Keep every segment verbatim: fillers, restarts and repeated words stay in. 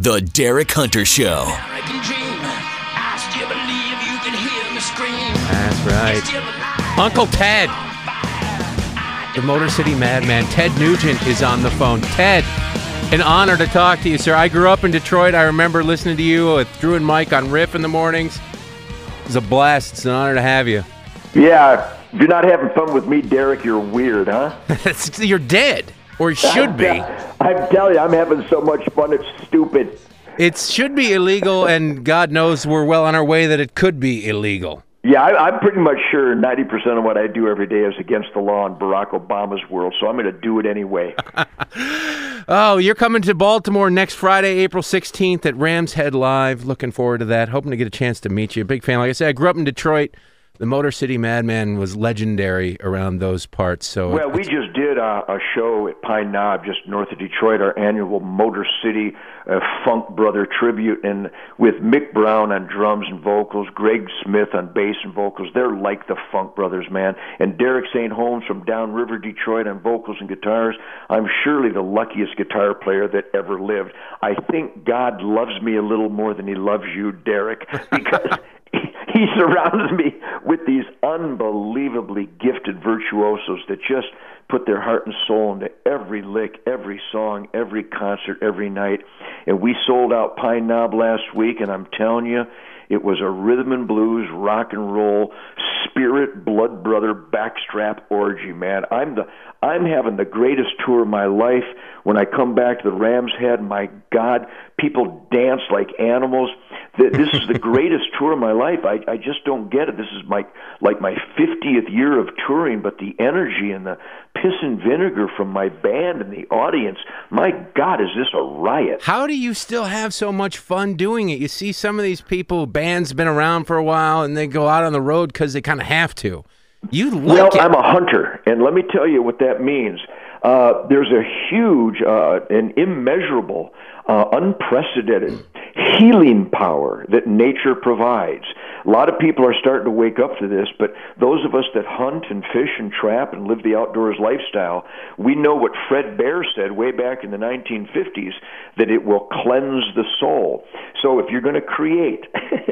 The Derek Hunter Show. That's right. Uncle Ted, the Motor City Madman, Ted Nugent is on the phone. Ted, an honor to talk to you, sir. I grew up in Detroit. I remember listening to you with Drew and Mike on Riff in the mornings. It was a blast. It's an honor to have you. Yeah, if you're not having fun with me, Derek, you're weird, huh? You're dead, or should be. I'm telling you, I'm having so much fun, it's stupid. It should be illegal, and God knows we're well on our way that it could be illegal. Yeah, I, I'm pretty much sure ninety percent of what I do every day is against the law in Barack Obama's world, so I'm going to do it anyway. Oh, you're coming to Baltimore next Friday, April sixteenth at Rams Head Live. Looking forward to that. Hoping to get a chance to meet you. Big fan. Like I said, I grew up in Detroit. The Motor City Madman was legendary around those parts. So well, we just did a, a show at Pine Knob, just north of Detroit, our annual Motor City uh, Funk Brother tribute, and with Mick Brown on drums and vocals, Greg Smith on bass and vocals. They're like the Funk Brothers, man. And Derek Saint Holmes from Downriver, Detroit, on vocals and guitars. I'm surely the luckiest guitar player that ever lived. I think God loves me a little more than he loves you, Derek, because he surrounds me with these unbelievably gifted virtuosos that just put their heart and soul into every lick, every song, every concert, every night. And we sold out Pine Knob last week, and I'm telling you, it was a rhythm and blues, rock and roll, spirit, blood brother, backstrap orgy, man. I'm the I'm having the greatest tour of my life. When I come back to the Rams Head, my God, people dance like animals. This is the greatest tour of my life. I, I just don't get it. This is my like my fiftieth year of touring, but the energy and the piss and vinegar from my band and the audience, my God, is this a riot? How do you still have so much fun doing it? You see some of these people, bands been around for a while, and they go out on the road because they kind of have to. You like well, it. I'm a hunter, and let me tell you what that means. Uh, there's a huge uh, and immeasurable, uh, unprecedented healing power that nature provides. A lot of people are starting to wake up to this, but those of us that hunt and fish and trap and live the outdoors lifestyle, we know what Fred Bear said way back in the nineteen fifties, that it will cleanse the soul. So if you're going to create,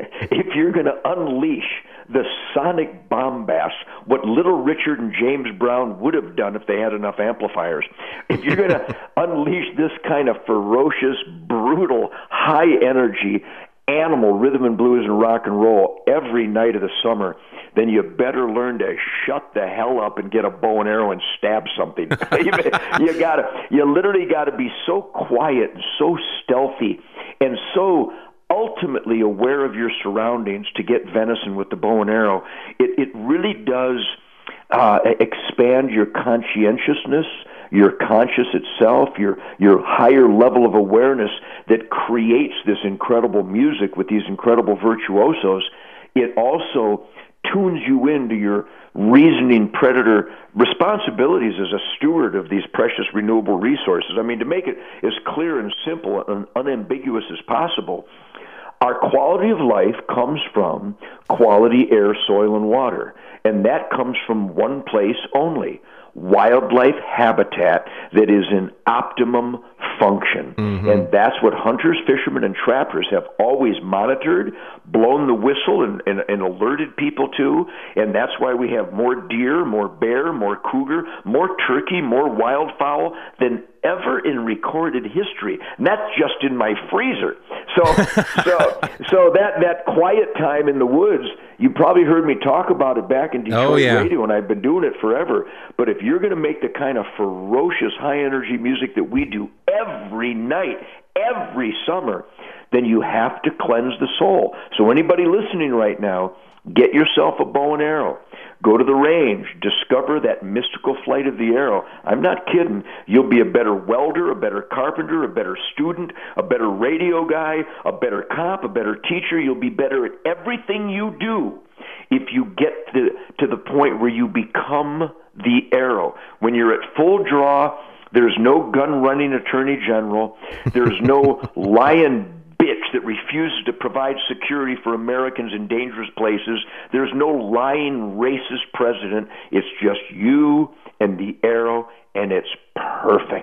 if you're going to unleash the sonic bombast, what Little Richard and James Brown would have done if they had enough amplifiers, if you're going to unleash this kind of ferocious, brutal, high-energy animal rhythm and blues and rock and roll every night of the summer, then you better learn to shut the hell up and get a bow and arrow and stab something. you, you gotta, you literally got to be so quiet and so stealthy and so ultimately aware of your surroundings to get venison with the bow and arrow. It, it really does uh, expand your conscientiousness, your conscious itself, your your higher level of awareness that creates this incredible music with these incredible virtuosos. It also tunes you into your reasoning predator responsibilities as a steward of these precious renewable resources. I mean, to make it as clear and simple and unambiguous as possible, our quality of life comes from quality air, soil, and water, and that comes from one place only: wildlife habitat that is in optimum function. Mm-hmm. And that's what hunters, fishermen, and trappers have always monitored, blown the whistle, and, and, and alerted people to. And that's why we have more deer, more bear, more cougar, more turkey, more wildfowl than ever in recorded history. And that's just in my freezer. So, so, so that, that quiet time in the woods, you probably heard me talk about it back in Detroit oh, yeah. radio, and I've been doing it forever. But if you're going to make the kind of ferocious, high-energy music that we do every night, every summer, then you have to cleanse the soul. So anybody listening right now, get yourself a bow and arrow. Go to the range. Discover that mystical flight of the arrow. I'm not kidding. You'll be a better welder, a better carpenter, a better student, a better radio guy, a better cop, a better teacher. You'll be better at everything you do if you get to, to the point where you become the arrow. When you're at full draw, there's no gun-running attorney general. There's no lion bitch that refuses to provide security for Americans in dangerous places. There's no lying racist president. It's just you and the arrow, and it's perfect.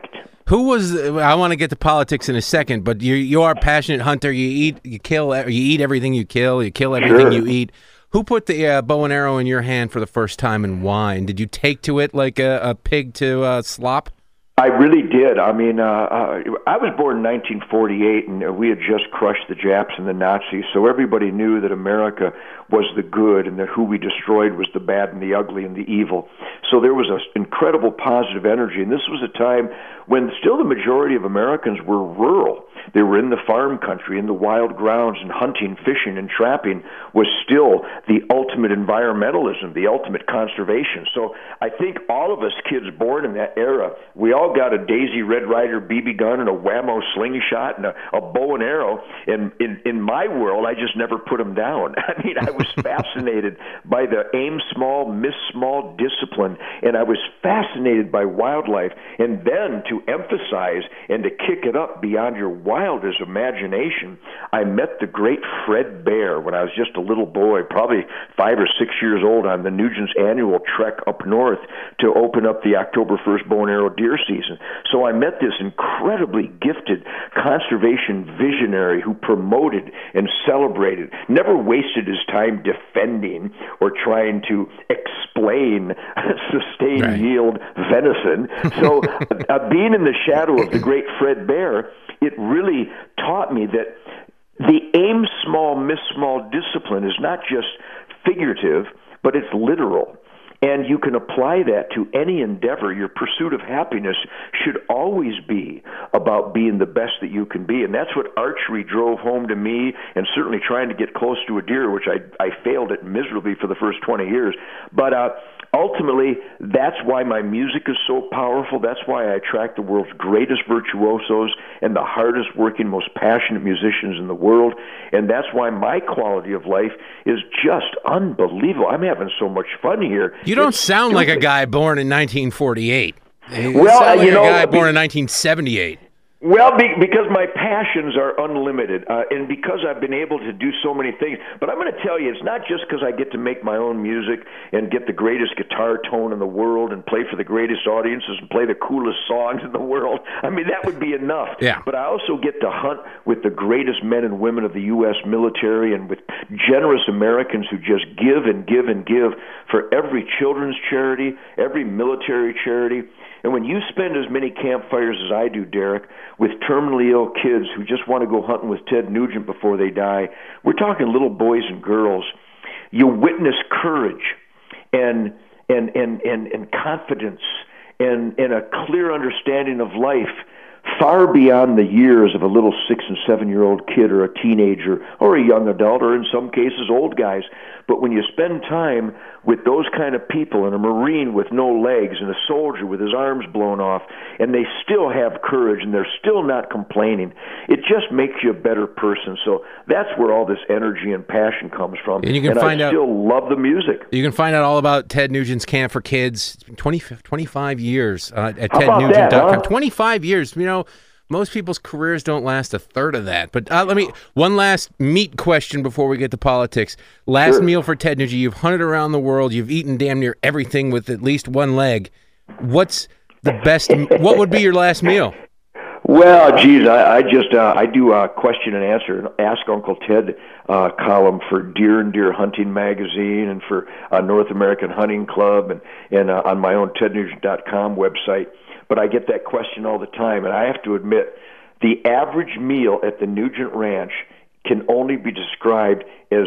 Who was? I want to get to politics in a second, but you you are a passionate hunter. You eat, you kill, you eat everything you kill. You kill everything Sure. you eat. Who put the uh, bow and arrow in your hand for the first time and why? And did you take to it like a, a pig to uh, slop? I really did. I mean, uh, uh, I was born in nineteen forty-eight, and we had just crushed the Japs and the Nazis, so everybody knew that America was the good and that who we destroyed was the bad and the ugly and the evil. So there was an incredible positive energy, and this was a time when still the majority of Americans were rural. They were in the farm country, in the wild grounds, and hunting, fishing, and trapping was still the ultimate environmentalism, the ultimate conservation. So I think all of us kids born in that era, we all got a Daisy Red Ryder B B gun and a Whammo slingshot and a, a bow and arrow. And in, in my world, I just never put them down. I mean, I was fascinated by the aim small, miss small discipline, and I was fascinated by wildlife. And then to emphasize and to kick it up beyond your wildest imagination, I met the great Fred Bear when I was just a little boy, probably five or six years old, on the Nugent's annual trek up north to open up the October first bow and arrow deer season. So I met this incredibly gifted conservation visionary who promoted and celebrated, never wasted his time defending or trying to explain sustained Right. yield venison. So uh, being in the shadow of the great Fred Bear, it really taught me that the aim small, miss small discipline is not just figurative, but it's literal. And you can apply that to any endeavor. Your pursuit of happiness should always be about being the best that you can be. And that's what archery drove home to me, and certainly trying to get close to a deer, which I, I failed at miserably for the first twenty years. But uh, ultimately, that's why my music is so powerful. That's why I attract the world's greatest virtuosos and the hardest working, most passionate musicians in the world. And that's why my quality of life is just unbelievable. I'm having so much fun here. You don't It's sound like a stupid. guy born in nineteen forty-eight. You Well, sound like you know, a guy be- born in nineteen seventy-eight. Well, be, because my passions are unlimited, uh, and because I've been able to do so many things. But I'm going to tell you, it's not just because I get to make my own music and get the greatest guitar tone in the world and play for the greatest audiences and play the coolest songs in the world. I mean, that would be enough. Yeah. But I also get to hunt with the greatest men and women of the U S military and with generous Americans who just give and give and give for every children's charity, every military charity. And when you spend as many campfires as I do, Derek, with terminally ill kids who just want to go hunting with Ted Nugent before they die, we're talking little boys and girls, you witness courage and and and and, and confidence and, and a clear understanding of life far beyond the years of a little six and seven year old kid or a teenager or a young adult or in some cases old guys. But when you spend time with those kind of people, and a Marine with no legs and a soldier with his arms blown off, and they still have courage and they're still not complaining, it just makes you a better person. So that's where all this energy and passion comes from. And you can and find I out- still love the music. You can find out all about Ted Nugent's Camp for Kids. It's been twenty, twenty-five years uh, at How ted about nugent dot com. that, huh? twenty-five years. You know, most people's careers don't last a third of that. But uh, let me one last meat question before we get to politics. Last Sure. meal for Ted Nugent. You've hunted around the world. You've eaten damn near everything with at least one leg. What's the best? What would be your last meal? Well, geez, I, I just uh, I do a question and answer, an Ask Uncle Ted uh, column for Deer and Deer Hunting magazine and for uh, North American Hunting Club and and uh, on my own ted nugent dot com website. But I get that question all the time, and I have to admit, the average meal at the Nugent Ranch can only be described as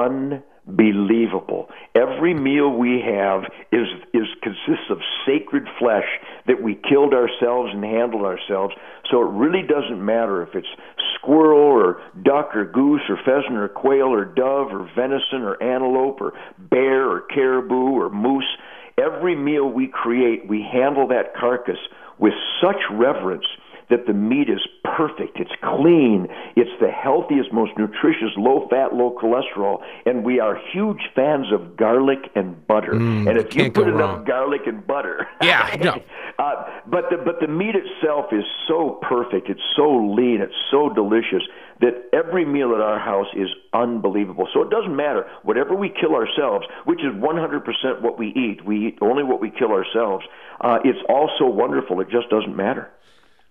unbelievable. Every meal we have is is consists of sacred flesh that we killed ourselves and handled ourselves. So it really doesn't matter if it's squirrel or duck or goose or pheasant or quail or dove or venison or antelope or bear or caribou or moose. Every meal we create, we handle that carcass with such reverence that the meat is perfect, it's clean, it's the healthiest, most nutritious, low-fat, low-cholesterol, and we are huge fans of garlic and butter. Mm, and if you can't go put enough wrong. garlic and butter... Yeah, no. uh, but, the, but the meat itself is so perfect, it's so lean, it's so delicious, that every meal at our house is unbelievable. So it doesn't matter. Whatever we kill ourselves, which is one hundred percent what we eat, we eat only what we kill ourselves, uh, it's all so wonderful, it just doesn't matter.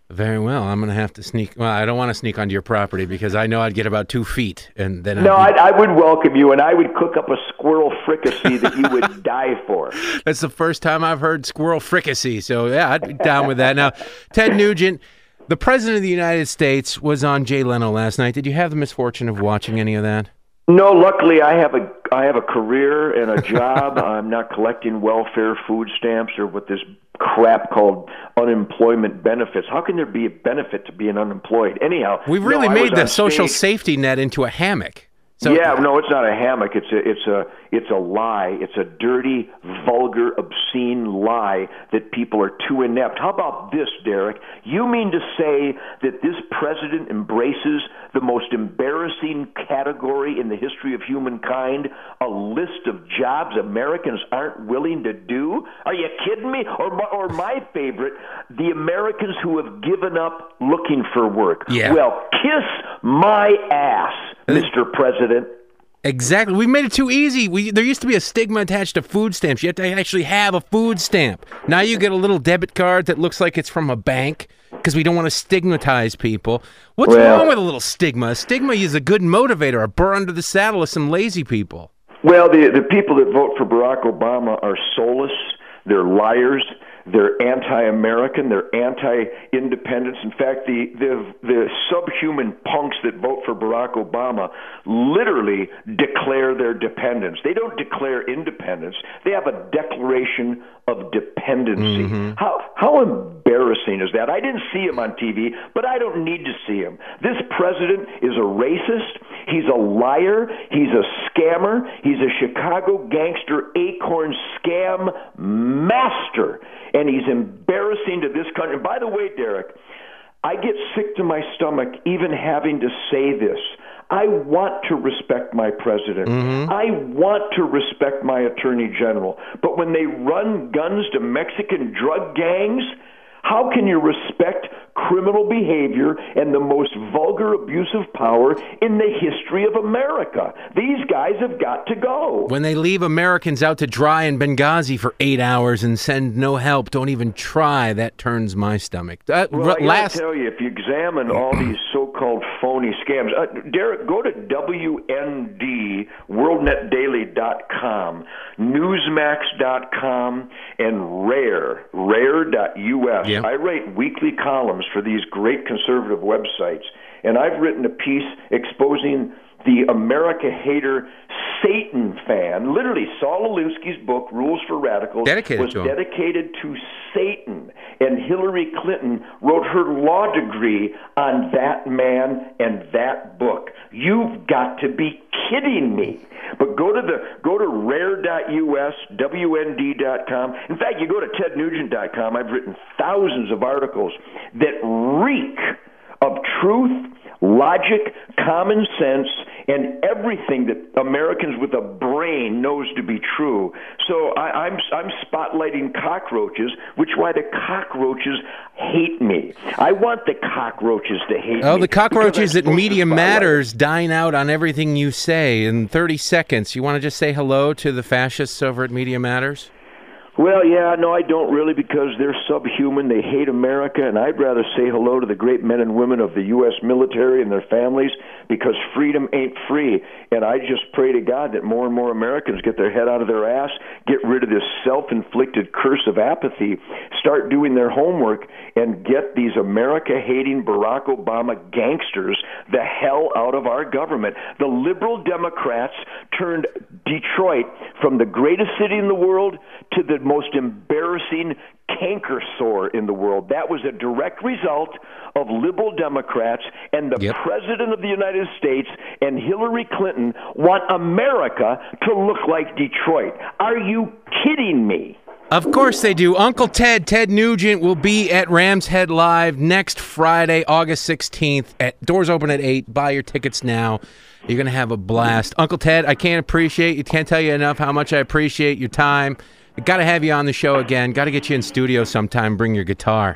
Very well. I'm going to have to sneak. Well, I don't want to sneak onto your property because I know I'd get about two feet, and then no, I'd be... I, I would welcome you, and I would cook up a squirrel fricassee that you would die for. That's the first time I've heard squirrel fricassee. So yeah, I'd be down with that. Now, Ted Nugent, the President of the United States, was on Jay Leno last night. Did you have the misfortune of watching any of that? No, luckily I have a I have a career and a job. I'm not collecting welfare, food stamps, or what this crap called unemployment benefits. How can there be a benefit to being unemployed? Anyhow, we've really no, made the on social stage. safety net into a hammock. So, yeah, no, it's not a hammock. It's a, it's a, it's a lie. It's a dirty, vulgar, obscene lie that people are too inept. How about this, Derek? You mean to say that this president embraces the most embarrassing category in the history of humankind, a list of jobs Americans aren't willing to do? Are you kidding me? Or, or my favorite, the Americans who have given up looking for work. Yeah. Well, kiss my ass, Mister President. Exactly. We made it too easy. We, there used to be a stigma attached to food stamps. You had to actually have a food stamp. Now you get a little debit card that looks like it's from a bank because we don't want to stigmatize people. What's well, wrong with a little stigma? A stigma is a good motivator, a burr under the saddle of some lazy people. Well, the, the people that vote for Barack Obama are soulless. They're liars. They're anti-American. They're anti-independence. In fact, the, the the subhuman punks that vote for Barack Obama literally declare their dependence. They don't declare independence. They have a declaration of dependency. Mm-hmm. How how embarrassing is that? I didn't see him on T V, but I don't need to see him. This president is a racist. He's a liar. He's a scammer. He's a Chicago gangster acorn scam master. And he's embarrassing to this country. And by the way, Derek, I get sick to my stomach even having to say this. I want to respect my president. Mm-hmm. I want to respect my attorney general. But when they run guns to Mexican drug gangs, how can you respect criminal behavior and the most vulgar abuse of power in the history of America? These guys have got to go. When they leave Americans out to dry in Benghazi for eight hours and send no help, don't even try, that turns my stomach. Uh, well, I last... gotta tell you, if you examine all these so-called phony scams, uh, Derek, go to W N D, world net daily dot com, newsmax dot com, and rare, rare dot U S. Yep. I write weekly columns for these great conservative websites, and I've written a piece exposing the America hater Satan fan. Literally, Saul Alinsky's book, Rules for Radicals, dedicated was to him. dedicated to Satan. And Hillary Clinton wrote her law degree on that man and that book. You've got to be kidding me. But go to the go to rare dot U S, W N D dot com. In fact, you go to ted nugent dot com. I've written thousands of articles that reek of truth, logic, common sense, and everything that Americans with a brain knows to be true. So I, I'm I'm spotlighting cockroaches, which is why the cockroaches hate me. I want the cockroaches to hate oh, me. Oh, the cockroaches at Media spotlight. Matters dine out on everything you say in thirty seconds. You want to just say hello to the fascists over at Media Matters? Well, yeah, no, I don't really, because they're subhuman. They hate America, and I'd rather say hello to the great men and women of the U S military and their families, because freedom ain't free. And I just pray to God that more and more Americans get their head out of their ass, get rid of this self-inflicted curse of apathy, start doing their homework, and get these America-hating Barack Obama gangsters the hell out of our government. The liberal Democrats turned Detroit from the greatest city in the world to the most embarrassing canker sore in the world. That was a direct result of liberal Democrats, and the yep. President of the United States and Hillary Clinton want America to look like Detroit. Are you kidding me? Of course they do. Uncle Ted, Ted Nugent, will be at Rams Head Live next Friday, August sixteenth. At, doors open at eight. Buy your tickets now. You're going to have a blast. Uncle Ted, I can't appreciate, you can't tell you enough how much I appreciate your time. Got to have you on the show again. Got to get you in studio sometime. Bring your guitar.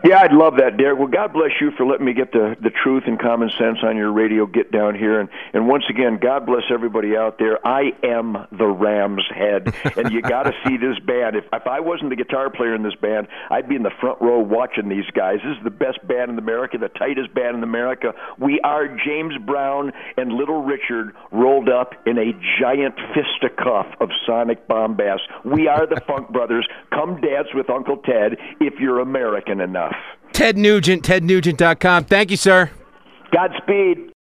Yeah, I'd love that, Derek. Well, God bless you for letting me get the, the truth and common sense on your radio Get Down here. And, and once again, God bless everybody out there. I am the Ram's head, and you got to see this band. If, if I wasn't the guitar player in this band, I'd be in the front row watching these guys. This is the best band in America, the tightest band in America. We are James Brown and Little Richard rolled up in a giant fisticuff of sonic bombast. We are the Funk Brothers. Come dance with Uncle Ted if you're American enough. Ted Nugent, ted nugent dot com. Thank you, sir. Godspeed.